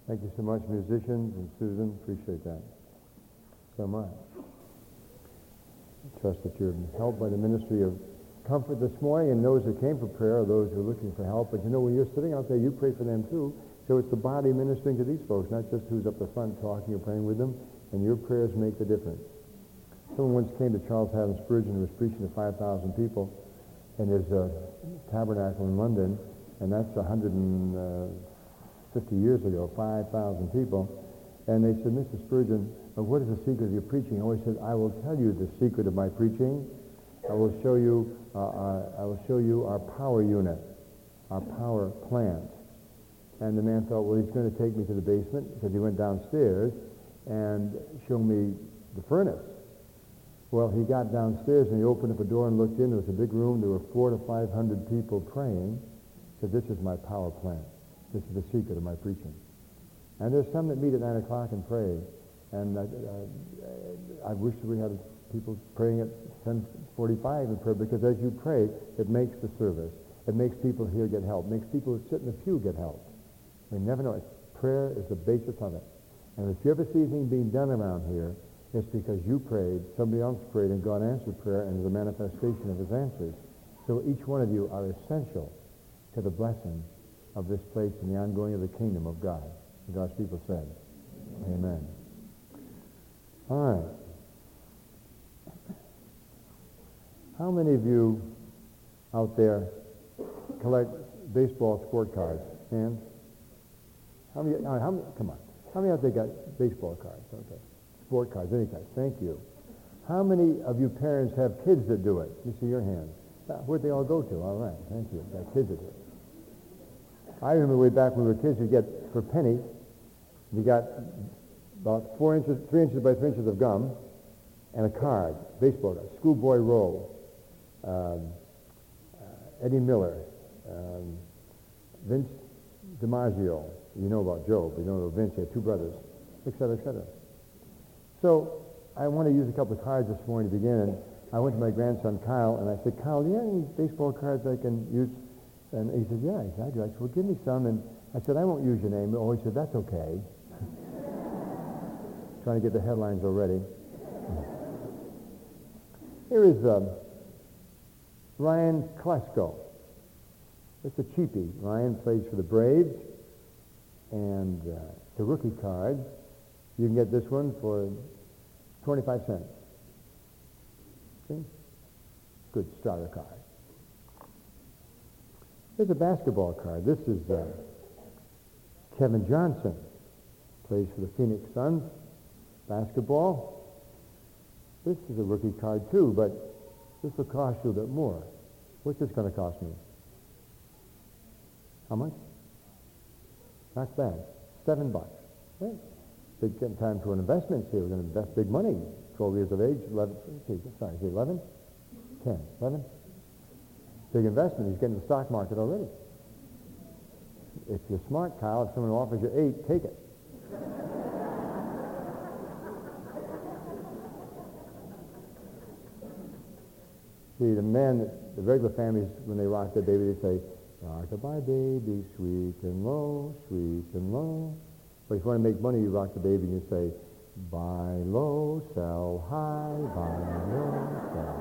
Thank you so much, musicians and Susan. Appreciate that so much. I trust that you're helped by the ministry of comfort this morning, and those who came for prayer are those who are looking for help. But you know, when you're sitting out there, you pray for them too. So it's the body ministering to these folks, not just who's up the front talking or praying with them. And your prayers make the difference. Someone once came to Charles Haddon Spurgeon, who was preaching to 5,000 people in his tabernacle in London, and that's 150 years ago, 5,000 people. And they said, Mr. Spurgeon, what is the secret of your preaching? He always said, I will tell you the secret of my preaching. I will show you our power unit, our power plant. And the man thought, well, he's going to take me to the basement, because he went downstairs and showed me the furnace. Well, he got downstairs and he opened up a door and looked in. There was a big room. There were 400 to 500 people praying. He said, this is my power plant. This is the secret of my preaching. And there's some that meet at 9 o'clock and pray. And I wish we had people praying at 10:45 in prayer, because as you pray, it makes the service. It makes people here get help. It makes people who sit in the pew get help. We never know. Prayer is the basis of it. And if you ever see anything being done around here, it's because you prayed, somebody else prayed, and God answered prayer, and is a manifestation of his answers. So each one of you are essential to the blessing of this place and the ongoing of the kingdom of God. And God's people said, amen. All right. How many of you out there collect baseball sport cards? Hands? How many, come on. How many out there got baseball cards? Okay. Sport cards, any kind. Thank you. How many of you parents have kids that do it? Let me see your hands. Where'd they all go to? All right. Thank you. Got kids that do it. I remember way back when we were kids, you get, for a penny, you got about 3 inches by 3 inches of gum and a card, baseball card, Schoolboy Rowe, Eddie Miller, Vince DiMaggio. You know about Joe, but you don't know Vince. He had 2 brothers, et cetera, et cetera. So I want to use a couple of cards this morning to begin. And I went to my grandson, Kyle, and I said, Kyle, do you have any baseball cards I can use? And he said, yeah, exactly. I said, well, give me some. And I said, I won't use your name. Oh, he said, that's okay. Trying to get the headlines already. Here is Ryan Klesko. It's a cheapie. Ryan plays for the Braves. And it's a rookie card. You can get this one for 25 cents. See? Good starter card. Here's a basketball card. This is Kevin Johnson. Plays for the Phoenix Suns. Basketball. This is a rookie card too, but this will cost you a bit more. What's this going to cost me? How much? Not bad. $7. Right. Big time for an investment here. We're going to invest big money. 12 years of age, 11, sorry, is it 11? 10, 11? Big investment. He's getting the stock market already. If you're smart, Kyle, if someone offers you 8, take it. See, the regular families, when they rock their baby, they say, rock-a-bye baby, sweet and low, sweet and low. But if you want to make money, you rock the baby and you say, buy low, sell high, buy low, sell.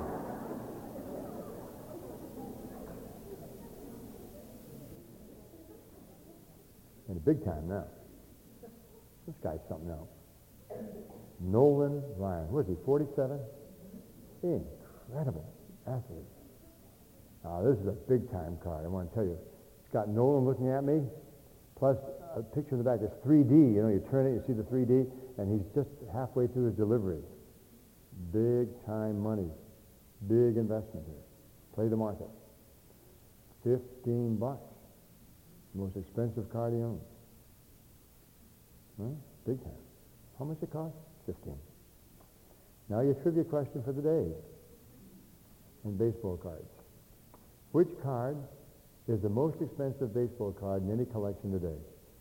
And big time now. This guy's something else. Nolan Ryan. What is he, 47? Incredible athlete. This is a big time card, I want to tell you. It's got Nolan looking at me, plus a picture in the back. It's 3D. You know, you turn it, you see the 3D, and he's just halfway through his delivery. Big time money. Big investment here. Play the market. $15. Most expensive card he owns. Huh? Big time. How much it cost? 15. Now your trivia question for the day. In baseball cards. Which card is the most expensive baseball card in any collection today?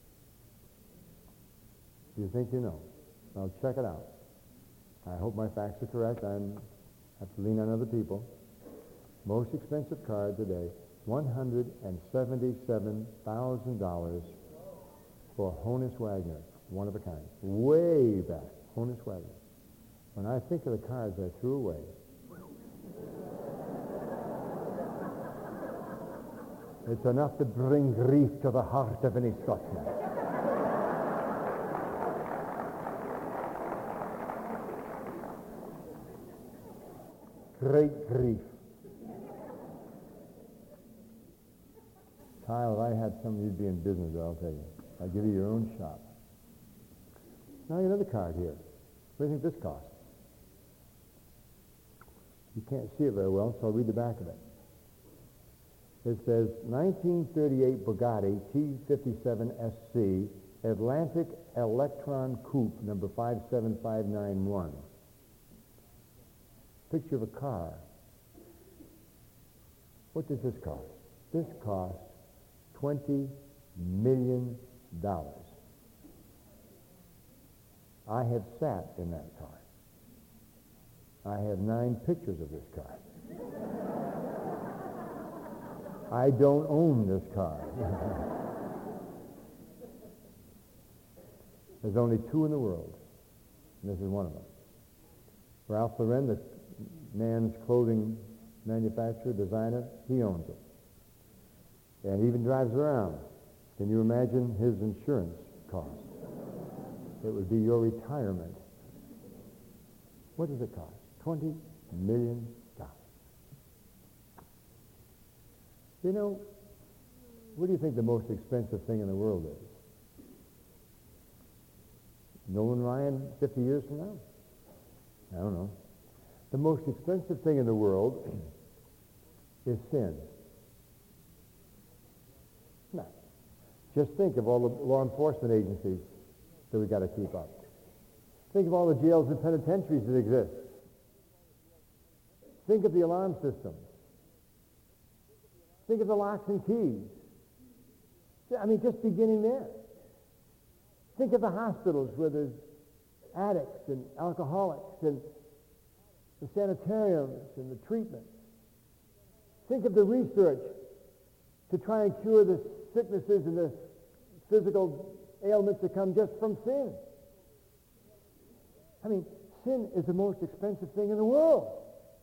You think you know? I'll check it out. I hope my facts are correct. I have to lean on other people. Most expensive card today, $177,000. for Honus Wagner, one of a kind. Way back, Honus Wagner. When I think of the cards I threw away, it's enough to bring grief to the heart of any Scotsman. Great grief. Kyle, if I had some, you'd be in business, I'll tell you. I'll give you your own shop. Now another card here. What do you think this costs? You can't see it very well, so I'll read the back of it. It says 1938 Bugatti T57 SC Atlantic Electron Coupe number 57591. Picture of a car. What does this cost? This costs $20 million. I have sat in that car. I have 9 pictures of this car. I don't own this car. There's only 2 in the world, and this is one of them. Ralph Lauren, the man's clothing manufacturer, designer, he owns it. And he even drives around. Can you imagine his insurance cost? It would be your retirement. What does it cost? $20 million. You know, what do you think the most expensive thing in the world is? Nolan Ryan 50 years from now? I don't know. The most expensive thing in the world is sin. No. Just think of all the law enforcement agencies that we've got to keep up. Think of all the jails and penitentiaries that exist. Think of the alarm systems. Think of the locks and keys. I mean, just beginning there. Think of the hospitals where there's addicts and alcoholics and the sanitariums and the treatments. Think of the research to try and cure the sicknesses and the physical ailments that come just from sin. I mean, sin is the most expensive thing in the world.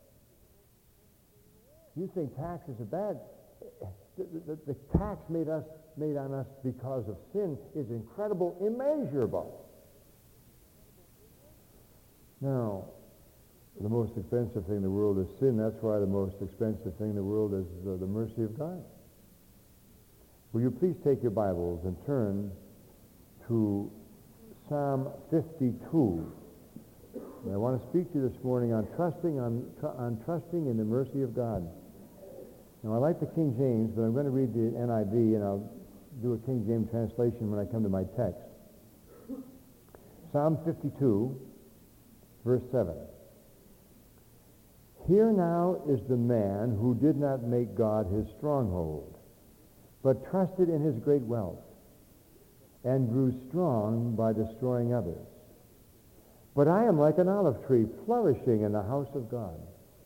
You think taxes are bad. The tax made on us because of sin is incredible, immeasurable. Now, the most expensive thing in the world is sin. That's why the most expensive thing in the world is the mercy of God. Will you please take your Bibles and turn to Psalm 52. And I want to speak to you this morning on trusting in the mercy of God. Now, I like the King James, but I'm going to read the NIV, and I'll do a King James translation when I come to my text. Psalm 52, verse 7. Here now is the man who did not make God his stronghold, but trusted in his great wealth, and grew strong by destroying others. But I am like an olive tree flourishing in the house of God.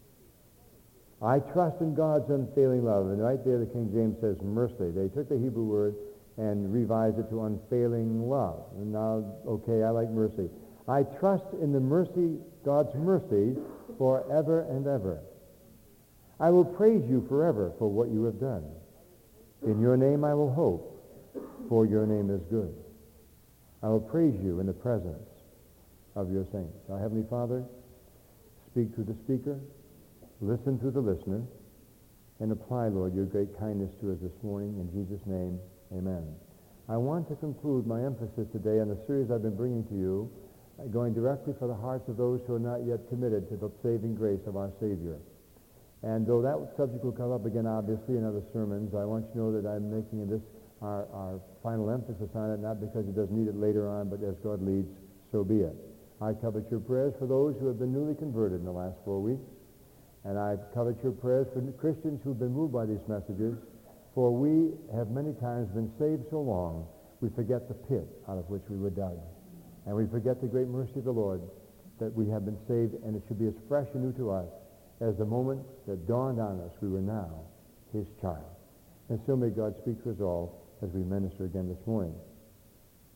I trust in God's unfailing love. And right there the King James says mercy. They took the Hebrew word and revised it to unfailing love. And now, okay, I like mercy. I trust in the mercy, God's mercy, forever and ever. I will praise you forever for what you have done. In your name I will hope, for your name is good. I will praise you in the presence of your saints. Our Heavenly Father, speak to the speaker, listen to the listener, and apply, Lord, your great kindness to us this morning. In Jesus' name, amen. I want to conclude my emphasis today on the series I've been bringing to you, going directly for the hearts of those who are not yet committed to the saving grace of our Savior. And though that subject will come up again, obviously, in other sermons, I want you to know that I'm making this our final emphasis on it, not because it doesn't need it later on, but as God leads, so be it. I covet your prayers for those who have been newly converted in the last 4 weeks. And I covet your prayers for Christians who have been moved by these messages, for we have many times been saved so long, we forget the pit out of which we were dug. And we forget the great mercy of the Lord that we have been saved, and it should be as fresh and new to us as the moment that dawned on us we were now his child. And so may God speak to us all as we minister again this morning.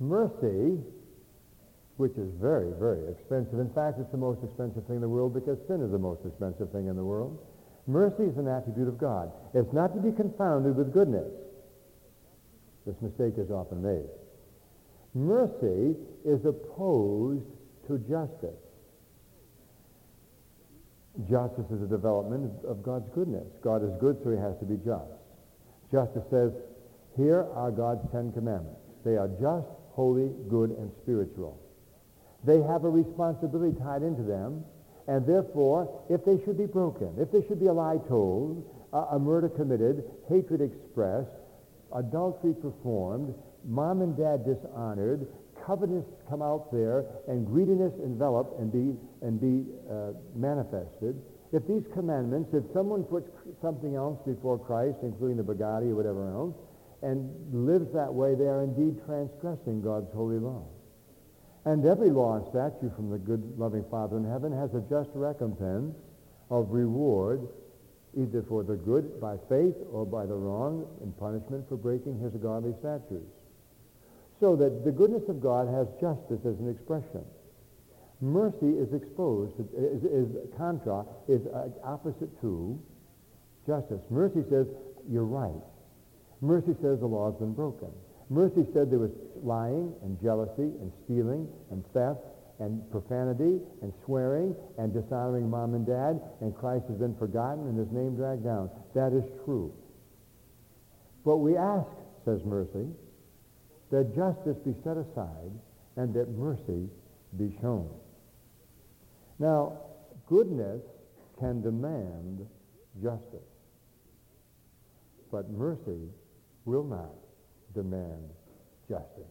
Mercy, which is very, very expensive. In fact, it's the most expensive thing in the world because sin is the most expensive thing in the world. Mercy is an attribute of God. It's not to be confounded with goodness. This mistake is often made. Mercy is opposed to justice. Justice is a development of God's goodness. God is good, so he has to be just. Justice says, here are God's 10 commandments. They are just, holy, good, and spiritual. They have a responsibility tied into them, and therefore, if they should be broken, if there should be a lie told, a murder committed, hatred expressed, adultery performed, mom and dad dishonored, covetousness come out there, and greediness envelop and be manifested, if these commandments, if someone puts something else before Christ, including the Bugatti or whatever else, and lives that way, they are indeed transgressing God's holy law. And every law and statute from the good, loving Father in heaven has a just recompense of reward, either for the good by faith or by the wrong in punishment for breaking his godly statutes. So that the goodness of God has justice as an expression. Mercy is exposed, is opposite to justice. Mercy says, you're right. Mercy says the law has been broken. Mercy said there was lying and jealousy and stealing and theft and profanity and swearing and dishonoring mom and dad, and Christ has been forgotten and his name dragged down. That is true. But we ask, says mercy, that justice be set aside and that mercy be shown. Now, goodness can demand justice, but mercy will not demand justice.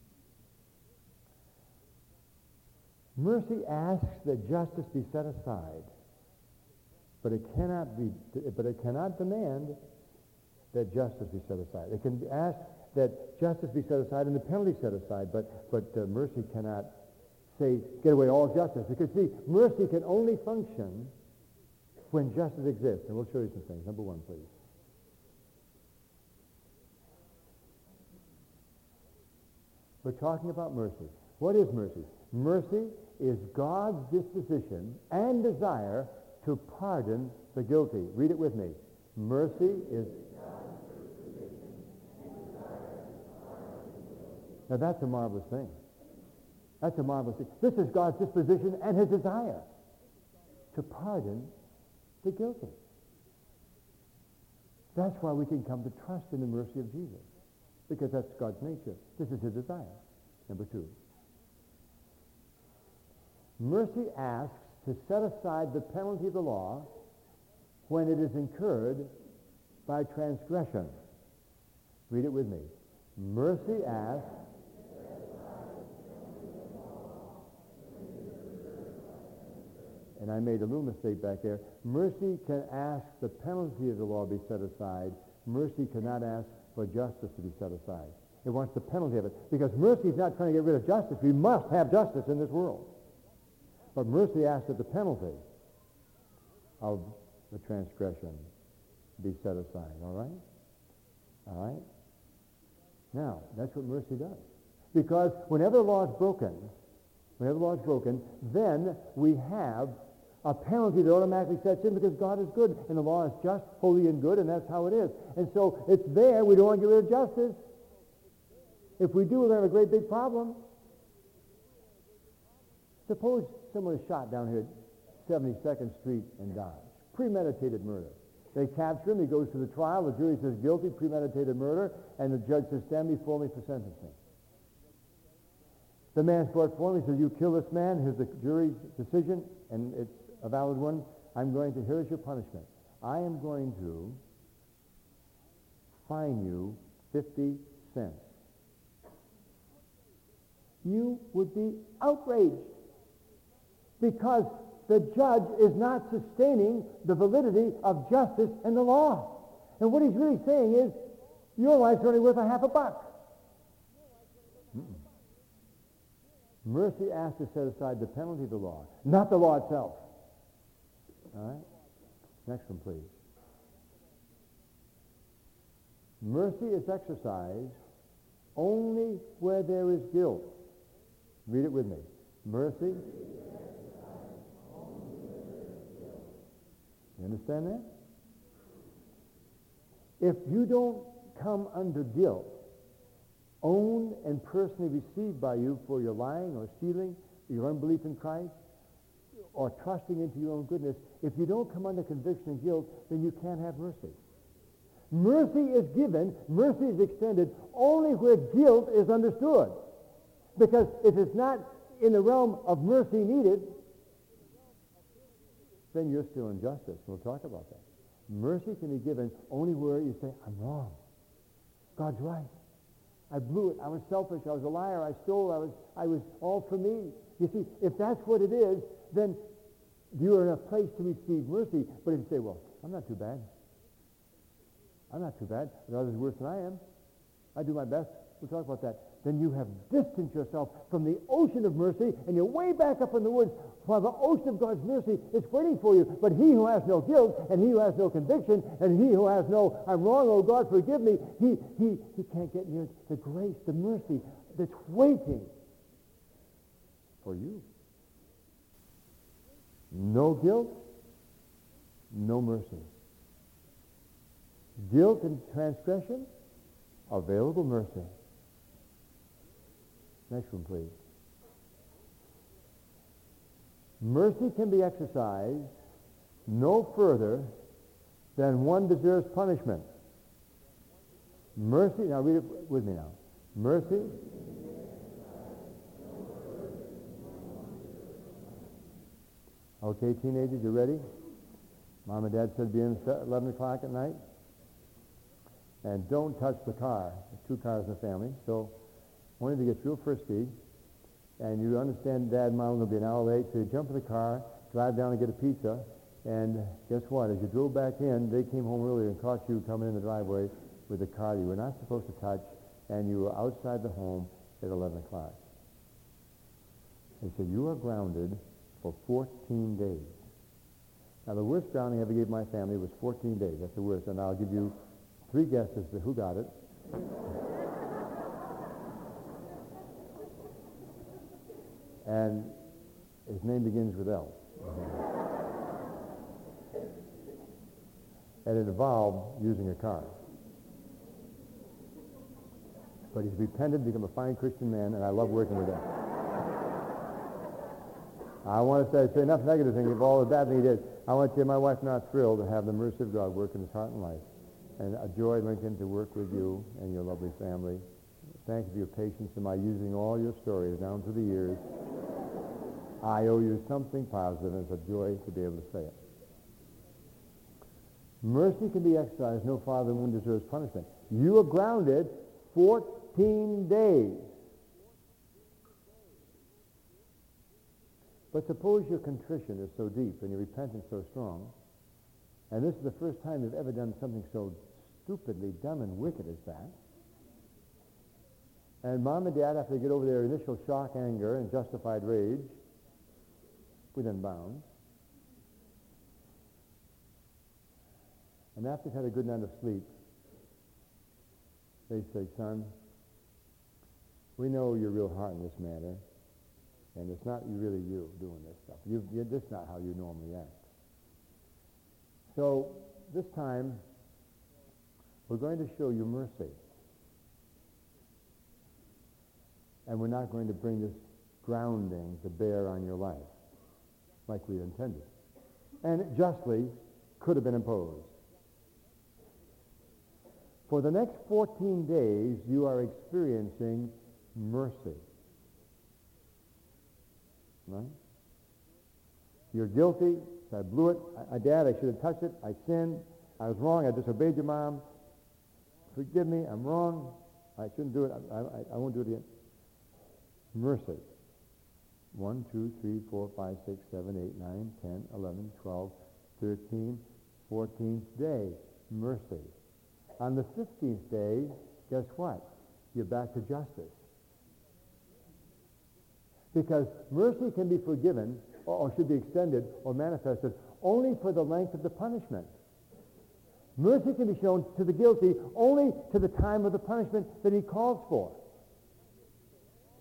Mercy asks that justice be set aside, but it cannot demand that justice be set aside. It can ask that justice be set aside and the penalty set aside, but mercy cannot say, get away all justice. Because, see, mercy can only function when justice exists. And we'll show you some things. Number one, please. We're talking about mercy. What is mercy? Mercy is God's disposition and desire to pardon the guilty. Read it with me. Mercy is... Now that's a marvelous thing. That's a marvelous thing. This is God's disposition and his desire to pardon the guilty. That's why we can come to trust in the mercy of Jesus, because that's God's nature. This is his desire. Number two. Mercy asks to set aside the penalty of the law when it is incurred by transgression. Read it with me. Mercy asks and I made a little mistake back there. Mercy can ask the penalty of the law be set aside. Mercy cannot ask for justice to be set aside. It wants the penalty of it. Because mercy is not trying to get rid of justice. We must have justice in this world. But mercy asks that the penalty of the transgression be set aside. All right? All right? Now, that's what mercy does. Because whenever the law is broken, then we have a penalty that automatically sets in because God is good, and the law is just, holy, and good, and that's how it is. And so it's there. We don't want to get rid of justice. If we do, we're going to have a great big problem. Suppose someone is shot down here at 72nd Street in Dodge. Premeditated murder. They capture him. He goes to the trial. The jury says guilty, premeditated murder, and the judge says, stand before me for sentencing. The man's brought forward. He says, you kill this man. Here's the jury's decision, and it's a valid one. Here's your punishment. I am going to fine you 50 cents. You would be outraged because the judge is not sustaining the validity of justice and the law. And what he's really saying is, your life's only worth a half a buck. Mercy asks to set aside the penalty of the law, not the law itself. All right? Next one, please. Mercy is exercised only where there is guilt. Read it with me. Mercy. You understand that? If you don't come under guilt, owned and personally received by you for your lying or stealing, your unbelief in Christ, or trusting into your own goodness, if you don't come under conviction and guilt, then you can't have mercy. Mercy is given, mercy is extended only where guilt is understood. Because if it's not in the realm of mercy needed, then you're still in justice. We'll talk about that. Mercy can be given only where you say, I'm wrong. God's right. I blew it. I was selfish. I was a liar. I stole. I was all for me. You see, if that's what it is, then you're in a place to receive mercy. But if you say, well, I'm not too bad. I'm not too bad. But others are worse than I am. I do my best. We'll talk about that. Then you have distanced yourself from the ocean of mercy, and you're way back up in the woods while the ocean of God's mercy is waiting for you. But he who has no guilt, and he who has no conviction, and he who has no, I'm wrong, oh God, forgive me, he can't get near the grace, the mercy that's waiting for you. No guilt, no mercy. Guilt and transgression, available mercy. Next one, please. Mercy can be exercised no further than one deserves punishment. Mercy, now read it with me now. Mercy. Okay, teenagers, you ready? Mom and Dad said be in at 11 o'clock at night. And don't touch the car. There's 2 cars in the family, so one of you gets real frisky, and you understand Dad and Mom will be an hour late, so you jump in the car, drive down and get a pizza, and guess what? As you drove back in, they came home earlier and caught you coming in the driveway with a car you were not supposed to touch, and you were outside the home at 11 o'clock. They said, you are grounded for 14 days. Now, the worst grounding I ever gave my family was 14 days. That's the worst, and I'll give you 3 guesses to who got it. And his name begins with L. And it involved using a car. But he's repented, become a fine Christian man, and I love working with him. I want to say enough negative things of all the bad things he did. I want to tell you, my wife not thrilled to have the mercy of God work in his heart and life. And a joy, Lincoln, to work with you and your lovely family. Thank you for your patience in my using all your stories down through the years. I owe you something positive, and it's a joy to be able to say it. Mercy can be exercised no farther than one deserves punishment. You are grounded 14 days. But suppose your contrition is so deep and your repentance so strong, and this is the first time you've ever done something so stupidly dumb and wicked as that, and Mom and Dad, after they get over their initial shock, anger, and justified rage, within bounds, and after they've had a good night of sleep, they say, son, we know your real heart in this matter, and it's not really you doing this stuff. This is not how you normally act. So this time, we're going to show you mercy. And we're not going to bring this grounding to bear on your life like we intended. And it justly could have been imposed. For the next 14 days, you are experiencing mercy. Right? You're guilty. I blew it. Dad, I should have touched it. I sinned. I was wrong. I disobeyed your mom. Forgive me. I'm wrong. I shouldn't do it. I won't do it again. Mercy. 1, 2, 3, 4, 5, 6, 7, 8, 9, 10, 11, 12, 13, 14th day. Mercy. On the 15th day, guess what? You're back to justice. Because mercy can be forgiven, or should be extended, or manifested, only for the length of the punishment. Mercy can be shown to the guilty only to the time of the punishment that he calls for.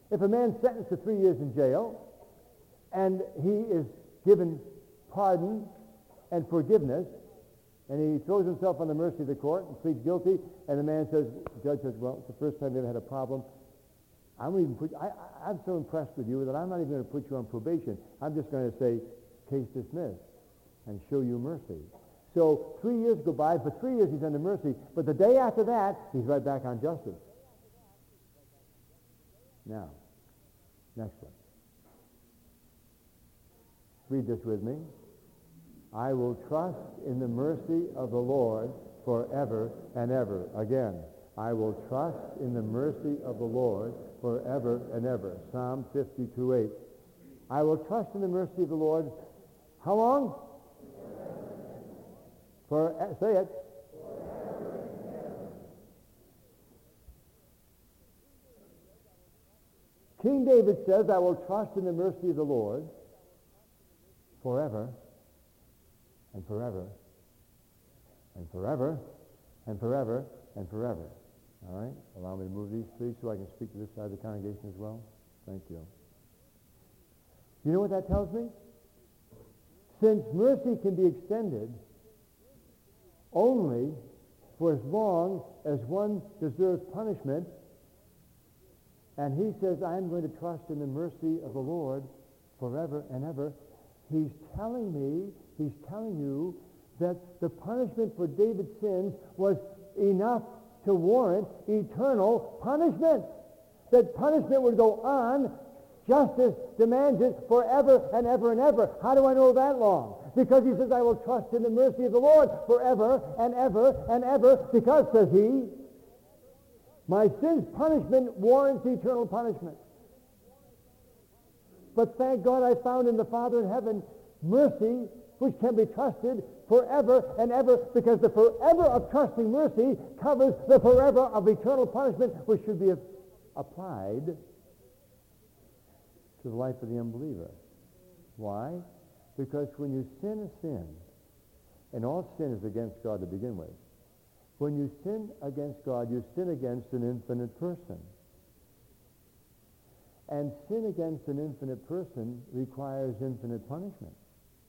If a man's sentenced to 3 years in jail and he is given pardon and forgiveness, and he throws himself on the mercy of the court and pleads guilty, and the judge says, well, it's the first time we ever had a problem. I'm so impressed with you that I'm not even going to put you on probation. I'm just going to say, case dismissed, and show you mercy. So 3 years go by. For 3 years he's under mercy, but the day after that, he's right back on justice. Now, next one. Read this with me. I will trust in the mercy of the Lord forever and ever. Again, I will trust in the mercy of the Lord forever and ever. Psalm 52:8. I will trust in the mercy of the Lord. How long? Say it. King David says, I will trust in the mercy of the Lord forever and forever and forever and forever and forever. All right? Allow me to move these, please, so I can speak to this side of the congregation as well. Thank you. You know what that tells me? Since mercy can be extended only for as long as one deserves punishment, and he says, I'm going to trust in the mercy of the Lord forever and ever, he's telling you that the punishment for David's sins was enough to warrant eternal punishment. That punishment would go on. Justice demands it forever and ever and ever. How do I know that long? Because he says, I will trust in the mercy of the Lord forever and ever and ever, because, says he, my sin's punishment warrants eternal punishment. But thank God I found in the Father in heaven mercy which can be trusted forever and ever, because the forever of trusting mercy covers the forever of eternal punishment, which should be applied to the life of the unbeliever. Why? Because when you sin a sin, and all sin is against God to begin with, when you sin against God, you sin against an infinite person. And sin against an infinite person requires infinite punishment.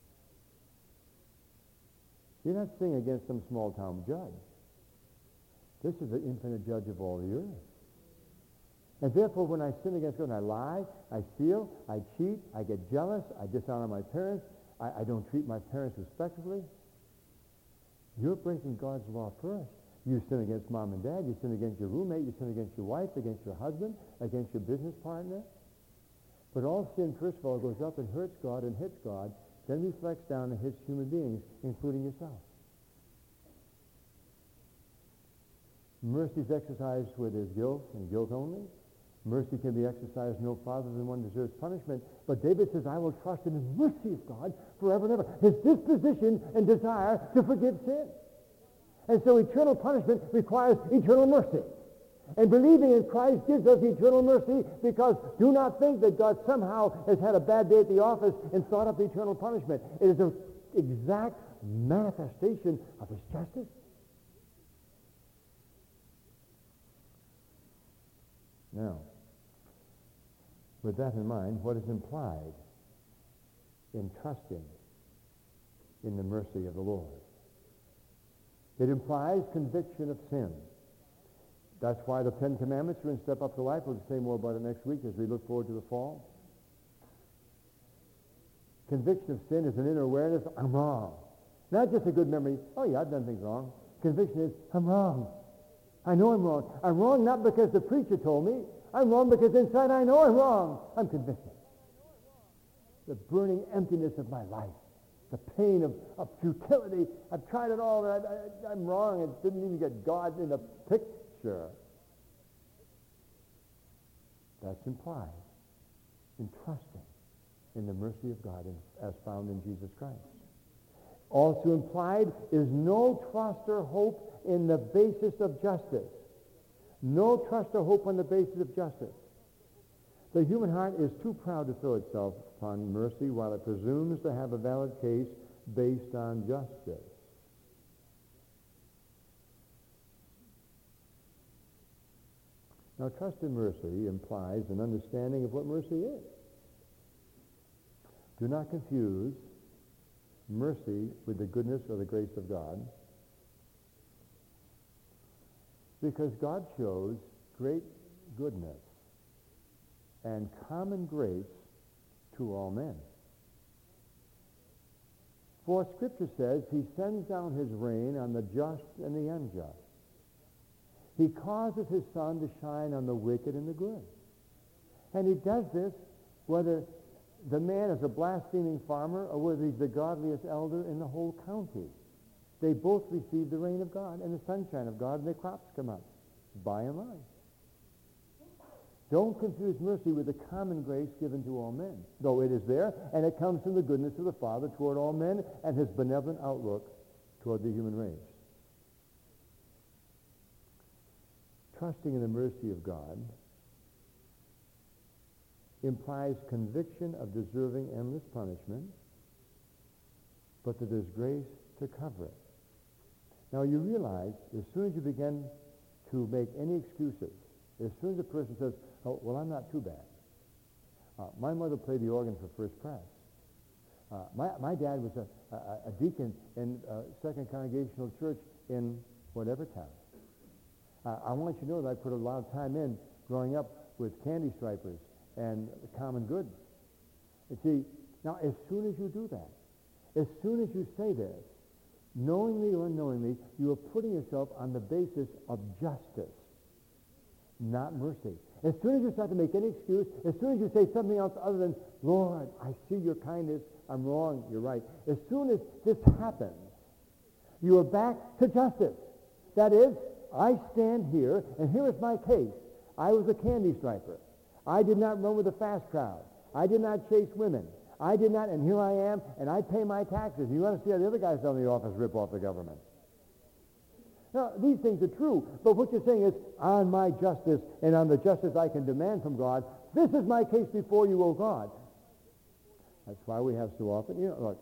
You're not sinning against some small-town judge. This is the infinite judge of all the earth. And therefore, when I sin against God, and I lie, I steal, I cheat, I get jealous, I dishonor my parents, I don't treat my parents respectfully, you're breaking God's law first. You sin against mom and dad, you sin against your roommate, you sin against your wife, against your husband, against your business partner. But all sin, first of all, goes up and hurts God and hits God, then reflects down and hits human beings, including yourself. Mercy is exercised where there's guilt and guilt only. Mercy can be exercised no farther than one deserves punishment. But David says, I will trust in the mercy of God forever and ever. His disposition and desire to forgive sin. And so eternal punishment requires eternal mercy. And believing in Christ gives us eternal mercy, because do not think that God somehow has had a bad day at the office and thought up eternal punishment. It is an exact manifestation of his justice. Now, with that in mind, what is implied in trusting in the mercy of the Lord? It implies conviction of sin. That's why the Ten Commandments are in Step Up to Life. We'll say more about it next week as we look forward to the fall. Conviction of sin is an inner awareness, I'm wrong. Not just a good memory, oh yeah, I've done things wrong. Conviction is, I'm wrong. I know I'm wrong. I'm wrong not because the preacher told me. I'm wrong because inside I know I'm wrong. I'm convicted. The burning emptiness of my life. The pain of futility. I've tried it all, and I'm wrong. It didn't even get God in the picture. That's implied in trusting in the mercy of God as found in Jesus Christ. Also implied is no trust or hope in the basis of justice. No trust or hope on the basis of justice. The human heart is too proud to throw itself upon mercy while it presumes to have a valid case based on justice. Now, trust in mercy implies an understanding of what mercy is. Do not confuse mercy with the goodness or the grace of God, because God shows great goodness and common grace to all men. For Scripture says he sends down his rain on the just and the unjust. He causes his sun to shine on the wicked and the good. And he does this whether the man is a blaspheming farmer or whether he's the godliest elder in the whole county. They both receive the rain of God and the sunshine of God, and their crops come up, by and large. Don't confuse mercy with the common grace given to all men, though it is there, and it comes from the goodness of the Father toward all men and his benevolent outlook toward the human race. Trusting in the mercy of God implies conviction of deserving endless punishment, but that there's grace to cover it. Now you realize, as soon as you begin to make any excuses, as soon as a person says, oh, well, I'm not too bad. My mother played the organ for First Press. My dad was a deacon in Second Congregational Church in whatever town. I want you to know that I put a lot of time in growing up with Candy Stripers and the Common Good. And see, now as soon as you do that, as soon as you say this, knowingly or unknowingly, you are putting yourself on the basis of justice, not mercy. As soon as you start to make any excuse, as soon as you say something else other than, Lord, I see your kindness, I'm wrong, you're right. As soon as this happens, you are back to justice. That is, I stand here, and here is my case. I was a candy striper. I did not run with a fast crowd. I did not chase women. I did not, and here I am, and I pay my taxes. You want to see how the other guys down in the office rip off the government. Now, these things are true, but what you're saying is, on my justice and on the justice I can demand from God, this is my case before you, O God. That's why we have so often, look,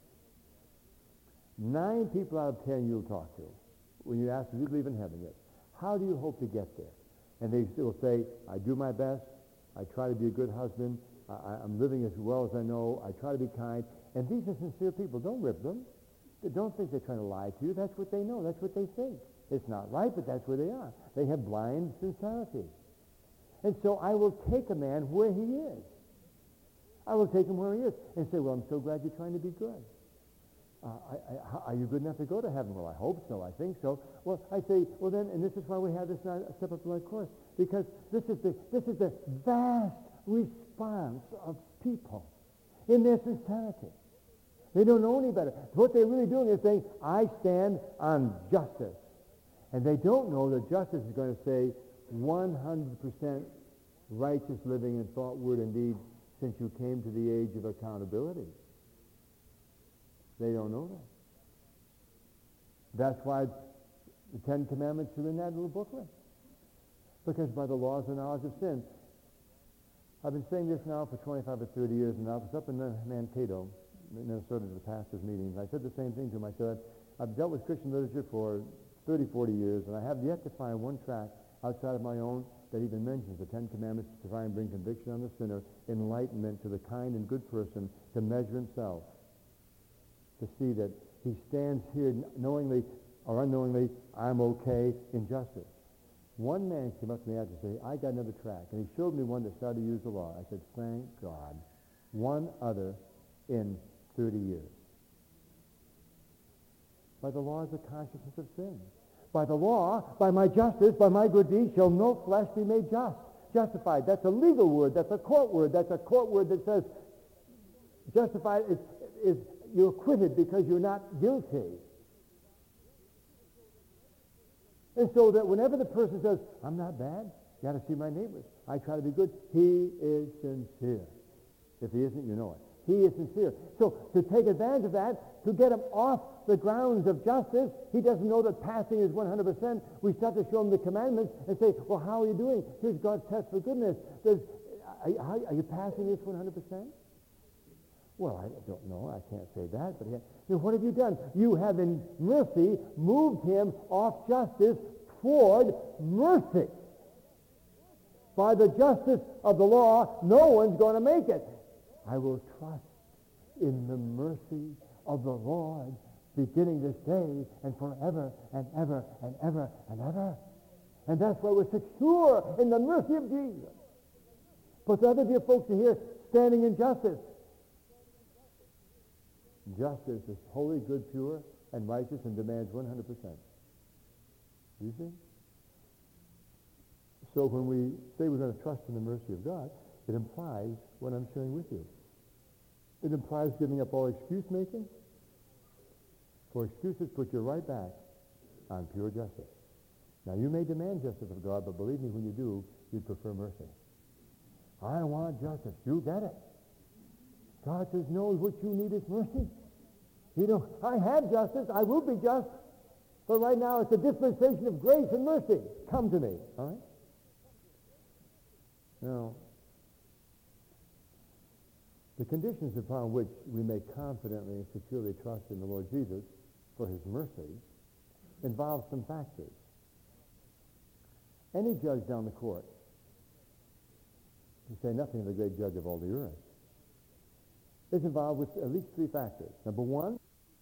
9 people out of 10 you'll talk to when you ask if you believe in heaven yet. How do you hope to get there? And they will say, I do my best. I try to be a good husband. I'm living as well as I know. I try to be kind. And these are sincere people. Don't rip them. Don't think they're trying to lie to you. That's what they know. That's what they think. It's not right, but that's where they are. They have blind sincerity. And so I will take a man where he is. I will take him where he is and say, well, I'm so glad you're trying to be good. Are you good enough to go to heaven? Well, I hope so. I think so. Well, I say, well then, and this is why we have this Step Up Life course, because this is the vast response of people in their sincerity. They don't know any better. What they're really doing is saying, I stand on justice. And they don't know that justice is going to say 100% righteous living in thought, word, and deed since you came to the age of accountability. They don't know that. That's why the 10 Commandments are in that little booklet. Because by the laws and knowledge of sin, I've been saying this now for 25 or 30 years, and I was up in Mankato, Minnesota, to the pastors' meetings. I said the same thing to them. I said, I've dealt with Christian literature for 30, 40 years, and I have yet to find one tract outside of my own that even mentions the 10 Commandments to try and bring conviction on the sinner, enlightenment to the kind and good person to measure himself, to see that he stands here knowingly or unknowingly, I'm okay in justice. One man came up to me after and said, I got another tract, and he showed me one that started to use the law. I said, thank God. One other in 30 years. By the laws of consciousness of sin. By the law, by my justice, by my good deeds, shall no flesh be made justified. That's a legal word. That's a court word. That's a court word that says justified is you're acquitted because you're not guilty. And so that whenever the person says, I'm not bad, you got to see my neighbors, I try to be good, he is sincere. If he isn't, you know it. He is sincere. So to take advantage of that, to get him off the grounds of justice, he doesn't know that passing is 100%. We start to show him the commandments and say, well, how are you doing? Here's God's test for goodness. Are you passing this 100%? Well, I don't know. I can't say that. But what have you done? You have in mercy moved him off justice toward mercy. By the justice of the law, no one's going to make it. I will trust in the mercy of the Lord beginning this day and forever and ever and ever and ever. And that's why we're secure in the mercy of Jesus. But the other dear folks are here standing in justice. Justice is holy, good, pure, and righteous and demands 100%. You see? So when we say we're going to trust in the mercy of God, it implies what I'm sharing with you. It implies giving up all excuse making. For excuses put you right back on pure justice. Now you may demand justice of God, but believe me, when you do, you'd prefer mercy. I want justice. You get it. God says, no, what you need is mercy. You know, I have justice. I will be just. But right now it's a dispensation of grace and mercy. Come to me. All right? Now, the conditions upon which we may confidently and securely trust in the Lord Jesus for his mercy involve some factors. Any judge down the court, to say nothing of the great judge of all the earth, is involved with at least three factors. Number one,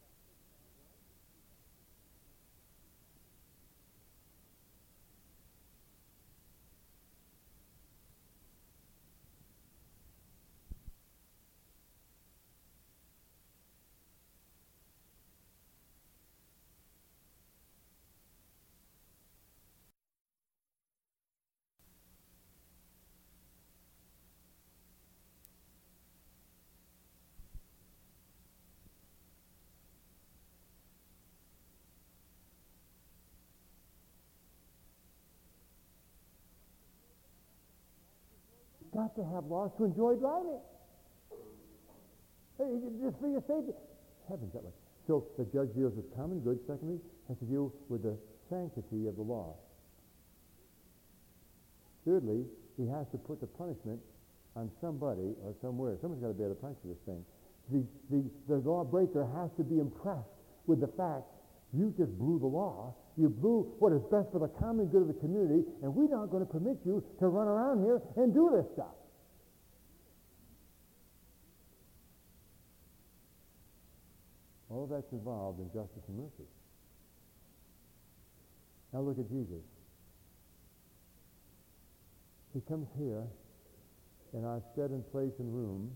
got to have laws to enjoy driving. Hey, just for your safety. Heavens, that way. So the judge deals with common good. Secondly, has to deal with the sanctity of the law. Thirdly, he has to put the punishment on somebody or somewhere. Someone's got to bear the price of this thing. The lawbreaker has to be impressed with the fact you just blew the law. You blew what is best for the common good of the community, and we're not going to permit you to run around here and do this stuff. All of that's involved in justice and mercy. Now look at Jesus. He comes here in our stead and place and room,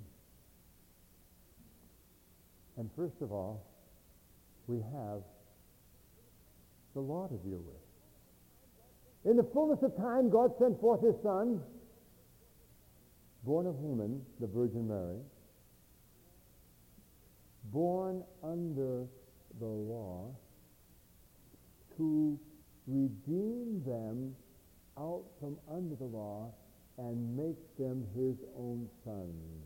and first of all, we have the law to deal with. In the fullness of time, God sent forth his Son, born of woman, the Virgin Mary, born under the law, to redeem them out from under the law and make them his own sons.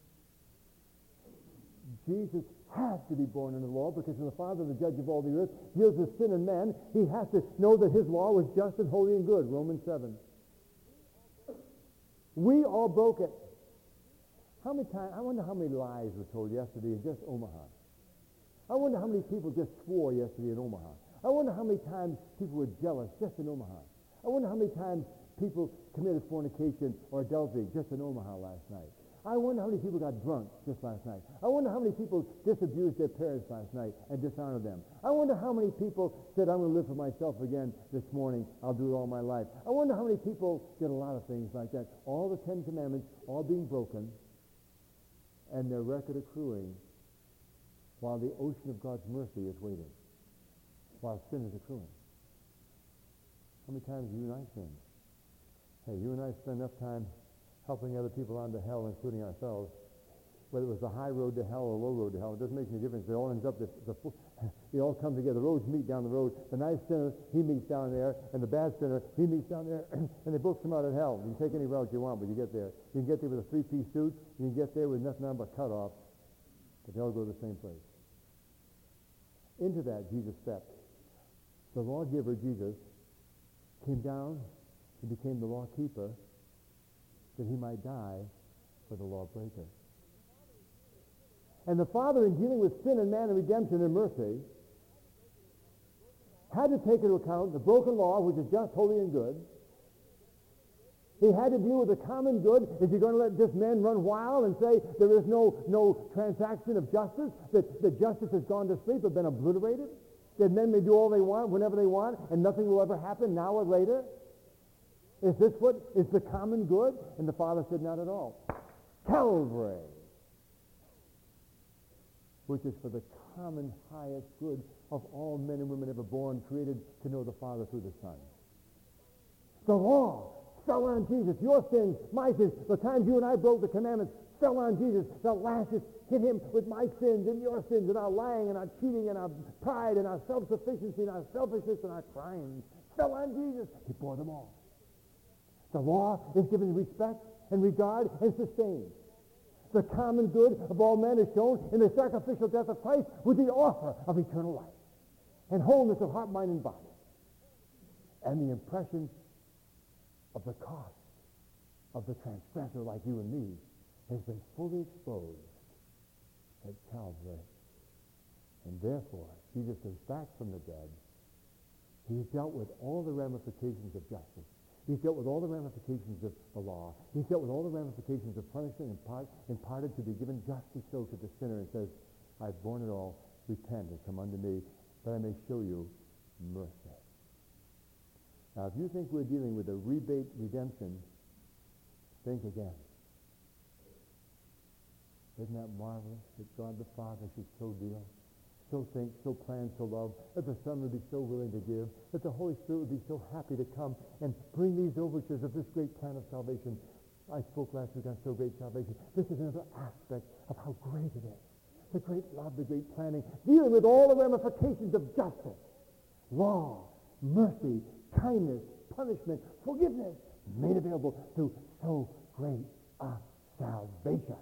Jesus had to be born under the law because when the Father, the judge of all the earth, deals with sin and man, he has to know that his law was just and holy and good, Romans 7. We all broke it. How many times, I wonder how many lies were told yesterday in just Omaha. I wonder how many people just swore yesterday in Omaha. I wonder how many times people were jealous just in Omaha. I wonder how many times people committed fornication or adultery just in Omaha last night. I wonder how many people got drunk just last night. I wonder how many people disabused their parents last night and dishonored them. I wonder how many people said, I'm going to live for myself again this morning. I'll do it all my life. I wonder how many people did a lot of things like that. All the 10 Commandments, all being broken, and their record accruing while the ocean of God's mercy is waiting, while sin is accruing. How many times have you and I sinned? Hey, you and I spend enough time helping other people onto hell, including ourselves, whether it was the high road to hell or low road to hell. It doesn't make any difference. It all ends up, they all come together. The roads meet down the road. The nice sinner, he meets down there, and the bad sinner, he meets down there, and they both come out of hell. You can take any route you want, but you get there. You can get there with a three-piece suit. You can get there with nothing on but cut-off, but they all go to the same place. Into that, Jesus stepped. The lawgiver, Jesus, came down and became the lawkeeper that he might die for the lawbreaker. And the Father, in dealing with sin and man and redemption and mercy, had to take into account the broken law, which is just, holy, and good, He had to deal with the common good. Is he going to let this man run wild and say there is no transaction of justice, that justice has gone to sleep or been obliterated, that men may do all they want whenever they want and nothing will ever happen now or later? Is this what is the common good? And the Father said, not at all. Calvary, which is for the common highest good of all men and women ever born, created to know the Father through the Son. The law fell on Jesus. Your sins, my sins, the times you and I broke the commandments, fell on Jesus. The lashes hit him with my sins and your sins and our lying and our cheating and our pride and our self-sufficiency and our selfishness and our crimes. Fell on Jesus. He bore them all. The law is given respect and regard and sustained. The common good of all men is shown in the sacrificial death of Christ with the offer of eternal life and wholeness of heart, mind, and body. And the impression of the cost of the transgressor like you and me has been fully exposed at Calvary. And therefore, Jesus is back from the dead. He's dealt with all the ramifications of justice. He's dealt with all the ramifications of the law. He's dealt with all the ramifications of punishment imparted to be given justly so to the sinner, and says, I've borne it all. Repent and come unto me, that I may show you mercy. Now, if you think we're dealing with a rebate redemption, think again. Isn't that marvelous that God the Father should so deal, so think, so plan, so love, that the Son would be so willing to give, that the Holy Spirit would be so happy to come and bring these overtures of this great plan of salvation. I spoke last week on so great salvation. This is another aspect of how great it is. The great love, the great planning, dealing with all the ramifications of justice, law, mercy, kindness, punishment, forgiveness, made available through so great a salvation.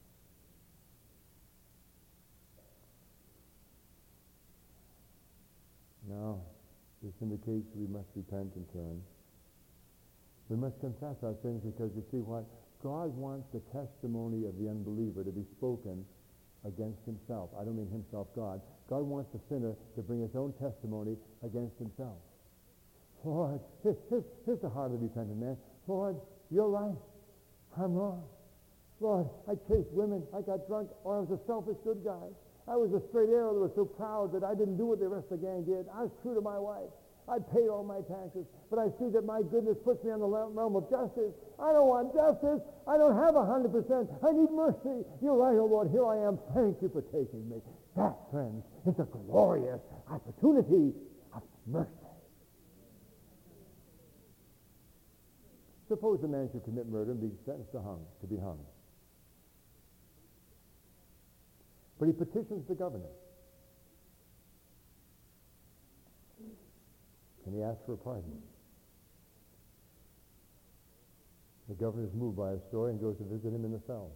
Now, this indicates we must repent and turn. We must confess our sins, because you see what? God wants the testimony of the unbeliever to be spoken against himself. I don't mean himself, God. God wants the sinner to bring his own testimony against himself. Lord, here's the heart of the repentant man. Lord, you're right. I'm wrong. Lord, I chased women. I got drunk. Or I was a selfish good guy. I was a straight arrow that was so proud that I didn't do what the rest of the gang did. I was true to my wife. I paid all my taxes. But I see that my goodness puts me on the realm of justice. I don't want justice. I don't have 100%. I need mercy. You're right, oh Lord. Here I am. Thank you for taking me. That, friends, is a glorious opportunity of mercy. Suppose a man should commit murder and be sentenced to be hung. But he petitions the governor. And he asks for a pardon. The governor is moved by his story and goes to visit him in the cell.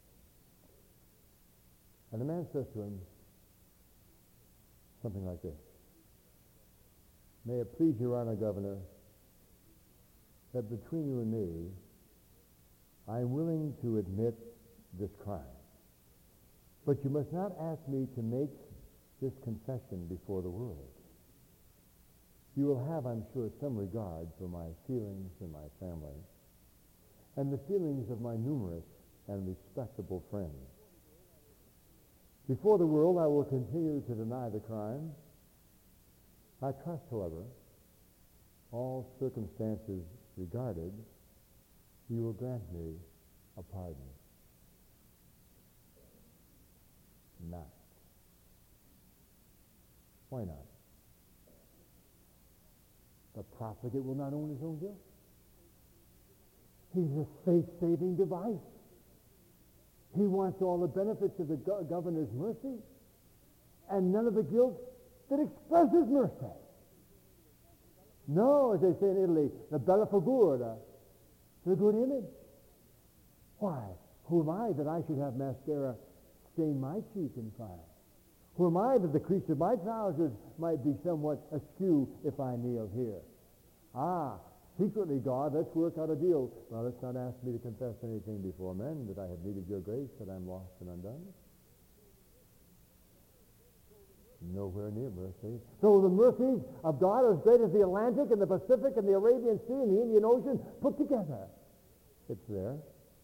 And the man says to him something like this: May it please your honor, Governor, that between you and me, I am willing to admit this crime. But you must not ask me to make this confession before the world. You will have, I'm sure, some regard for my feelings and my family, and the feelings of my numerous and respectable friends. Before the world, I will continue to deny the crime. I trust, however, all circumstances regarded, you will grant me a pardon. Not. Why not? The profligate will not own his own guilt. He's a faith-saving device. He wants all the benefits of the governor's mercy and none of the guilt that expresses mercy. No, as they say in Italy, the bella figura, the good image. Why? Who am I that I should have mascara stain my cheek in fire? Who am I that the crease of my trousers might be somewhat askew if I kneel here? Secretly, God, let's work out a deal. Well, let's not ask me to confess anything before men, that I have needed your grace, that I'm lost and undone. Nowhere near mercy. So the mercies of God are as great as the Atlantic and the Pacific and the Arabian Sea and the Indian Ocean put together. It's there.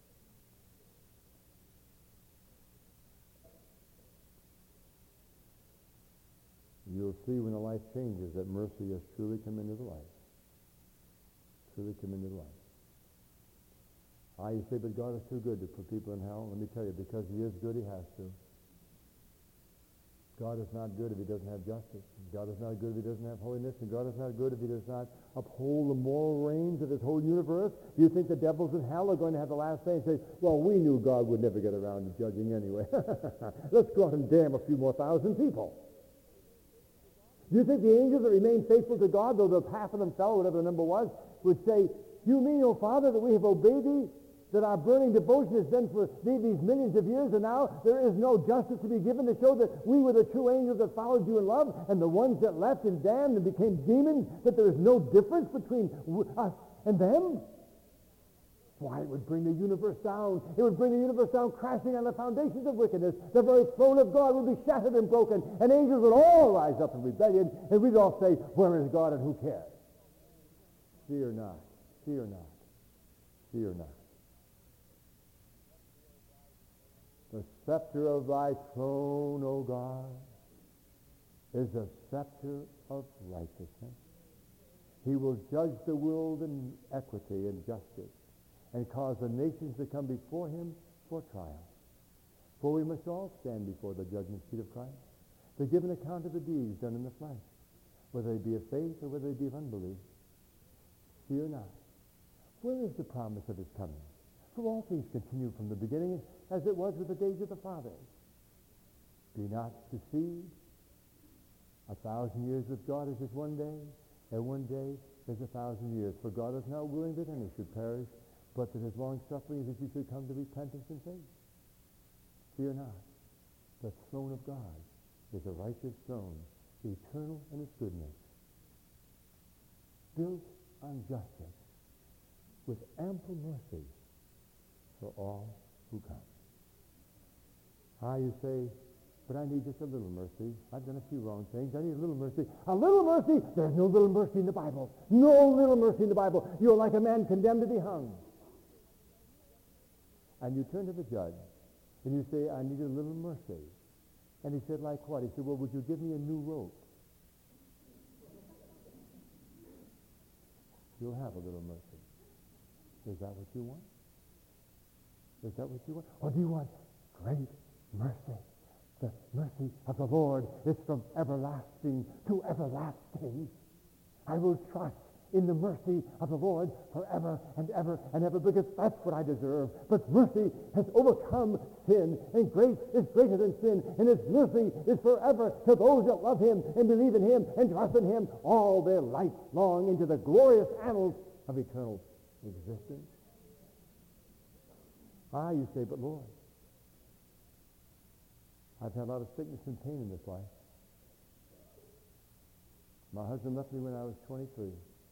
You'll see when the life changes that mercy has truly come into the life. Truly come into the life. You say, but God is too good to put people in hell. Let me tell you, because he is good, he has to. God is not good if he doesn't have justice. God is not good if he doesn't have holiness. And God is not good if he does not uphold the moral reins of this whole universe. Do you think the devils in hell are going to have the last say and say, well, we knew God would never get around to judging anyway. Let's go out and damn a few more thousand people. Do you think the angels that remain faithful to God, though the half of them fell, whatever the number was, would say, you mean, O Father, that we have obeyed thee, that our burning devotion has been for thee these millions of years, and now there is no justice to be given to show that we were the true angels that followed you in love, and the ones that left and damned and became demons, that there is no difference between us and them? Why, it would bring the universe down. It would bring the universe down crashing on the foundations of wickedness. The very throne of God would be shattered and broken, and angels would all rise up in rebellion, and we'd all say, where is God and who cares? Fear not, fear not, fear not. The scepter of thy throne, O God, is a scepter of righteousness. He will judge the world in equity and justice and cause the nations to come before him for trial. For we must all stand before the judgment seat of Christ to give an account of the deeds done in the flesh, whether they be of faith or whether they be of unbelief. Fear not. Where is the promise of his coming? For all things continue from the beginning as it was with the days of the fathers. Be not deceived. 1,000 years with God is as one day, and one day is 1,000 years. For God is not willing that any should perish, but that his long suffering is that you should come to repentance and faith. Fear not. The throne of God is a righteous throne, eternal in its goodness, built on justice, with ample mercy for all who come. You say, but I need just a little mercy. I've done a few wrong things. I need a little mercy. A little mercy? There's no little mercy in the Bible. No little mercy in the Bible. You're like a man condemned to be hung. And you turn to the judge, and you say, I need a little mercy. And he said, like what? He said, well, would you give me a new rope? You'll have a little mercy. Is that what you want? Is that what you want? Or do you want great mercy? The mercy of the Lord is from everlasting to everlasting. I will trust in the mercy of the Lord forever and ever and ever, because that's what I deserve. But mercy has overcome sin, and grace is greater than sin, and his mercy is forever to those that love him and believe in him and trust in him all their life long into the glorious annals of eternal existence. You say, but Lord, I've had a lot of sickness and pain in this life. My husband left me when I was 23.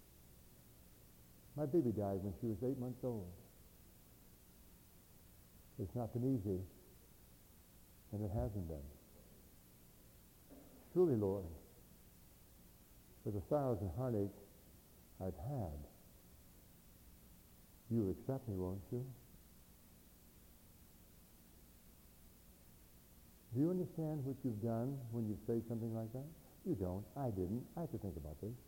My baby died when she was 8 months old. It's not been easy, and it hasn't been. Truly, Lord, for the sorrows and heartache I've had, you'll accept me, won't you? Do you understand what you've done when you say something like that? You don't. I didn't. I have to think about this.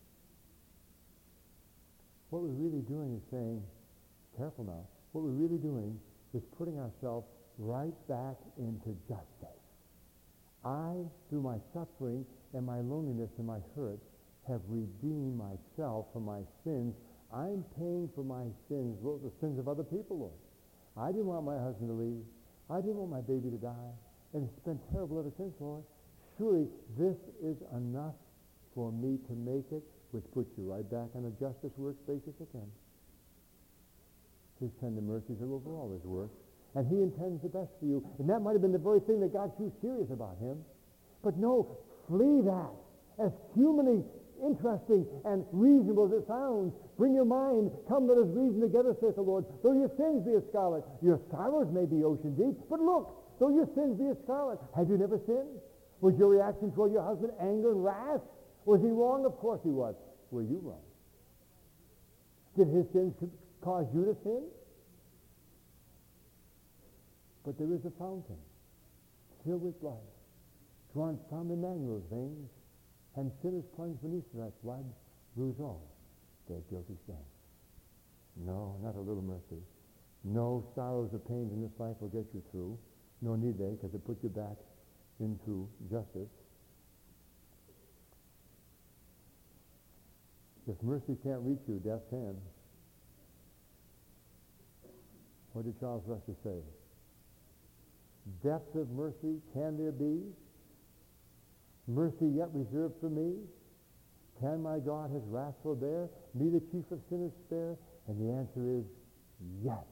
What we're really doing is saying, careful now, what we're really doing is putting ourselves right back into justice. I, through my suffering and my loneliness and my hurt, have redeemed myself from my sins. I'm paying for my sins, the sins of other people, Lord. I didn't want my husband to leave. I didn't want my baby to die. And it's been terrible ever since, Lord. Surely this is enough for me to make it, which puts you right back on a justice works basis again. His tender mercies are over all his works. And he intends the best for you. And that might have been the very thing that got you serious about him. But no, flee that. As humanly interesting and reasonable as it sounds, bring your mind, come let us reason together, saith the Lord. Though your sins be as scarlet, your sorrows may be ocean deep. But look, though your sins be as scarlet, have you never sinned? Was your reaction toward your husband anger and wrath? Was he wrong? Of course he was. Were you wrong? Did his sins cause you to sin? But there is a fountain filled with blood, drawn from Emmanuel's veins, and sinners plunged beneath that blood lose all their guilty stain. No, not a little mercy. No sorrows or pains in this life will get you through. Nor need they, because it puts you back into justice. If mercy can't reach you, death can. What did Charles Russell say? Depths of mercy can there be? Mercy yet reserved for me? Can my God his wrath forbear? Me the chief of sinners spare? And the answer is yes.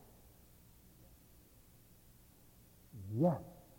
Yes.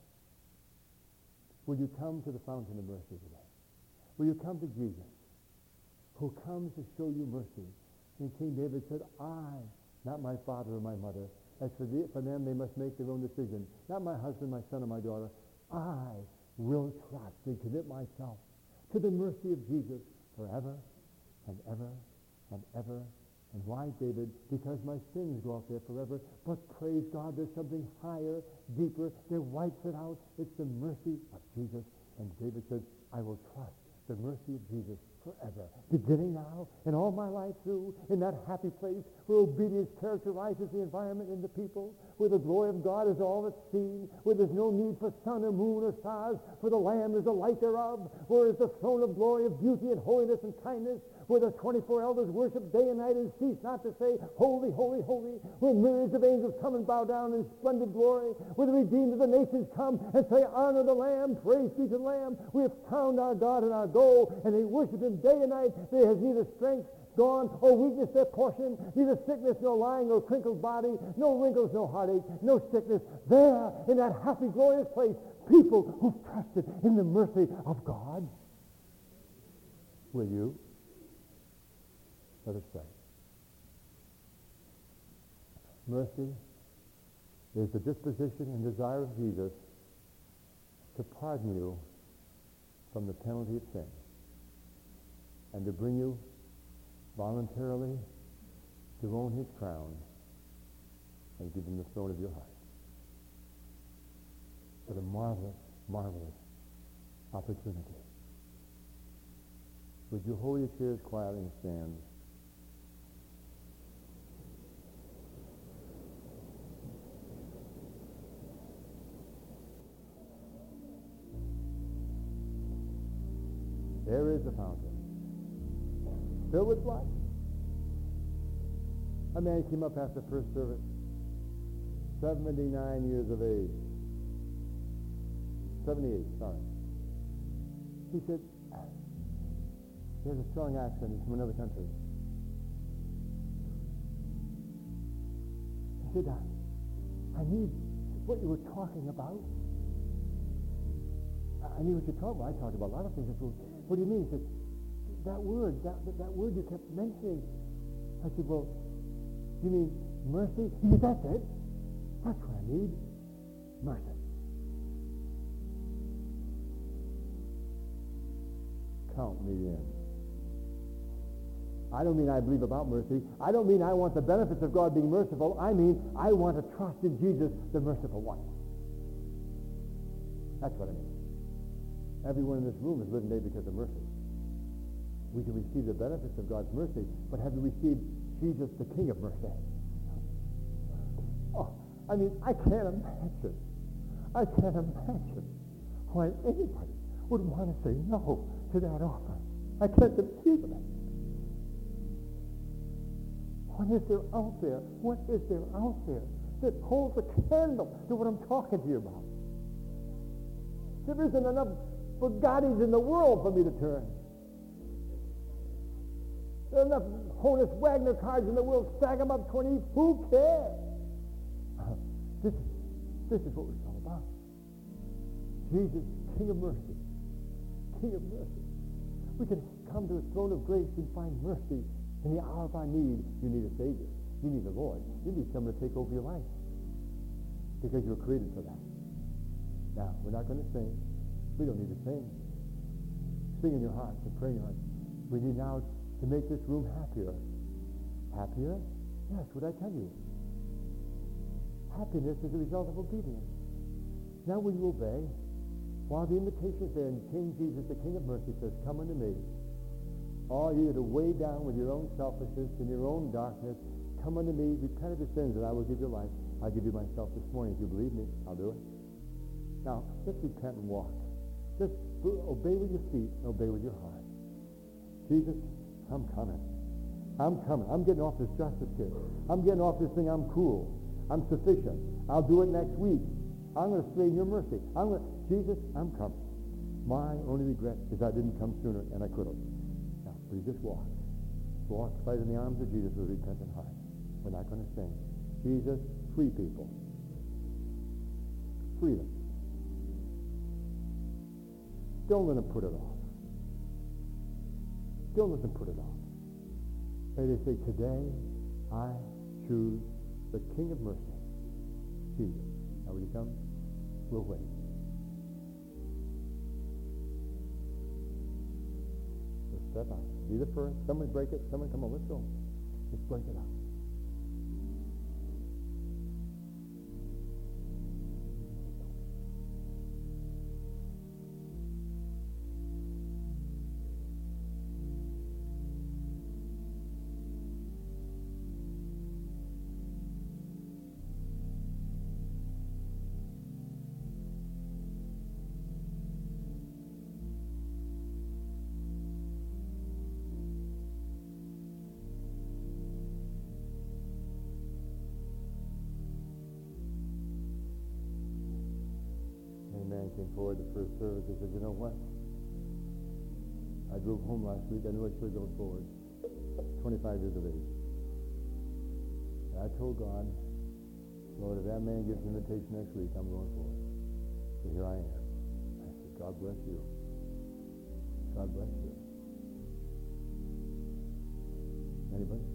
Will you come to the fountain of mercy today? Will you come to Jesus, who comes to show you mercy? And King David said, I, not my father or my mother. As for them, they must make their own decision. Not my husband, my son, or my daughter. I will trust and commit myself to the mercy of Jesus forever and ever and ever. And why, David? Because my sins go out there forever. But praise God, there's something higher, deeper that wipes it out. It's the mercy of Jesus. And David said, I will trust the mercy of Jesus forever. Beginning now and all my life through, in that happy place where obedience characterizes the environment and the people, where the glory of God is all that's seen, where there's no need for sun or moon or stars, for the Lamb is the light thereof, where is the throne of glory of beauty and holiness and kindness, where the 24 elders worship day and night and cease not to say, Holy, holy, holy, where myriads of angels come and bow down in splendid glory, where the redeemed of the nations come and say, Honor the Lamb, praise be to the Lamb. We have found our God and our goal, and they worship him day and night. There has neither strength gone or weakness their portion, neither sickness nor lying nor crinkled body, no wrinkles, no heartache, no sickness. There, in that happy, glorious place, people who've trusted in the mercy of God. Will you? Let us pray. Mercy is the disposition and desire of Jesus to pardon you from the penalty of sin and to bring you voluntarily to own his crown and give him the throne of your heart. What a marvelous, marvelous opportunity. Would you hold your chairs quietly and stand? There is the fountain, filled with blood. A man came up after first service, 79 years of age. 78, sorry. He said, he has a strong accent. He's from another country. He said, I need what you were talking about. I need what you're talking about. I talked about a lot of things. I said, what do you mean? He said, that word you kept mentioning. I said, well, do you mean mercy? He said, that's it. That's what I need. Mercy. Count me in. I don't mean I believe about mercy. I don't mean I want the benefits of God being merciful. I mean I want to trust in Jesus, the merciful one. That's what I mean. Everyone in this room is living today because of mercy. We can receive the benefits of God's mercy, but have you received Jesus, the King of mercy? Oh, I mean, I can't imagine why anybody would want to say no to that offer. I can't conceive of it. What is there out there? What is there out there that holds a candle to what I'm talking to you about? There isn't enough Bugattis in the world for me to turn. There are enough Honus Wagner cards in the world. Stack them up 20. Who cares? This is what it's all about. Jesus, King of mercy. King of mercy. We can come to his throne of grace and find mercy. In the hour of our need, you need a Savior. You need a Lord. You need someone to take over your life. Because you were created for that. Now, we're not going to sing. We don't need to sing. Sing in your heart and pray in your heart. We need now to make this room happier. Happier? Yes, what I tell you. Happiness is a result of obedience. Now will you obey? While the invitation is there, and King Jesus, the King of mercy, says, come unto me. All you that are weighed down with your own selfishness and your own darkness, come unto me, repent of your sins, and I will give you life. I'll give you myself this morning. If you believe me, I'll do it. Now, just repent and walk. Just obey with your feet and obey with your heart. Jesus, I'm coming. I'm coming. I'm getting off this justice kick. I'm getting off this thing. I'm cool. I'm sufficient. I'll do it next week. I'm going to stay in your mercy. Jesus, I'm coming. My only regret is I didn't come sooner, and I could have. Now, will you just walk? Walk right in the arms of Jesus with a repentant heart. We're not going to sing. Jesus, free people. Free them. Don't let them put it off. Don't let them put it off. May they say, today I choose the King of mercy, Jesus. Now will you come? We'll wait. Just step out. Be the first. Someone break it. Someone come on, let's go. Just break it out. Came forward the first service. He said, you know what? I drove home last week. I knew I should have gone forward. 25 years of age. And I told God, Lord, if that man gives an invitation next week, I'm going forward. So here I am. I said, God bless you. God bless you. Anybody?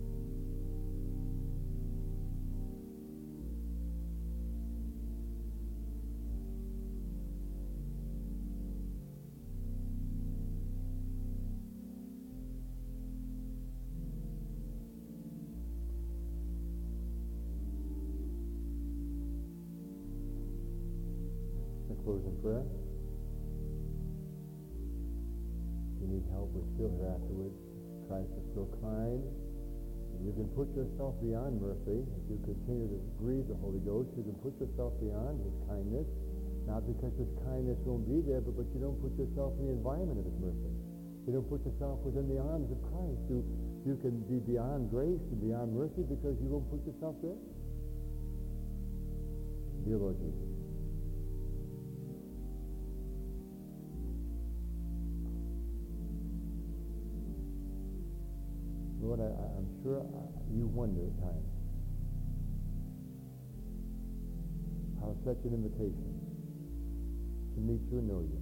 Close in prayer. If you need help, we're still here afterwards. Christ is still kind. And you can put yourself beyond mercy. If you continue to grieve the Holy Ghost, you can put yourself beyond his kindness. Not because his kindness won't be there, but you don't put yourself in the environment of his mercy. You don't put yourself within the arms of Christ. You can be beyond grace and beyond mercy because you won't put yourself there. Dear Lord Jesus, Lord, I'm sure you wonder at times how such an invitation to meet you and know you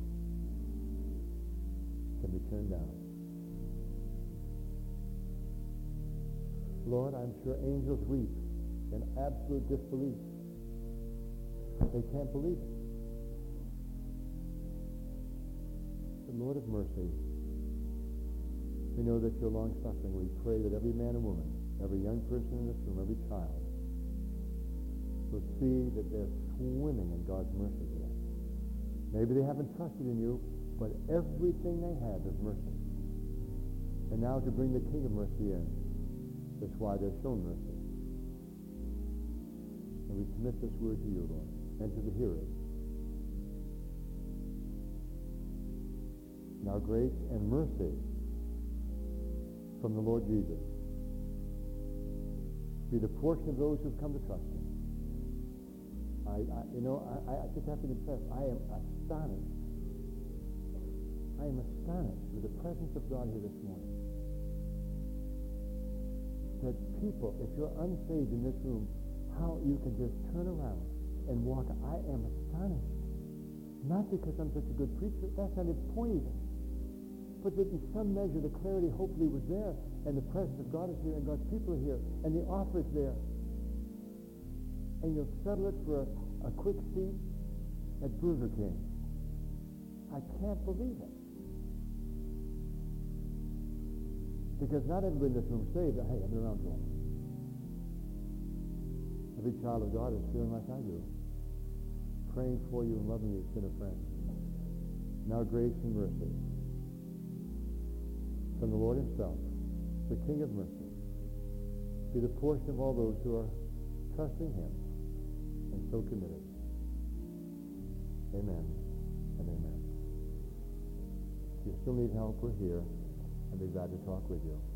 can be turned down. Lord, I'm sure angels weep in absolute disbelief. They can't believe it. The Lord of mercy, we know that you're long-suffering. We pray that every man and woman, every young person in this room, every child, will see that they're swimming in God's mercy today. Maybe they haven't trusted in you, but everything they have is mercy. And now to bring the King of mercy in, that's why they're shown mercy. And we commit this word to you, Lord, and to the hearers. Now grace and mercy from the Lord Jesus be the portion of those who've come to trust him. I just have to confess, I am astonished. I am astonished with the presence of God here this morning. That people, if you're unsaved in this room, how you can just turn around and walk. I am astonished. Not because I'm such a good preacher. That's not the point even. But that in some measure the clarity hopefully was there, and the presence of God is here, and God's people are here, and the offer is there. And you'll settle it for a quick seat at Burger King. I can't believe it. Because not everybody in this room saved. Hey, I've been around too long. Every child of God is feeling like I do. praying for you and loving you, sinner friend. Now grace and mercy from the Lord himself, the King of mercy, be the portion of all those who are trusting him and so committed. Amen and amen. If you still need help, we're here. I'd be glad to talk with you.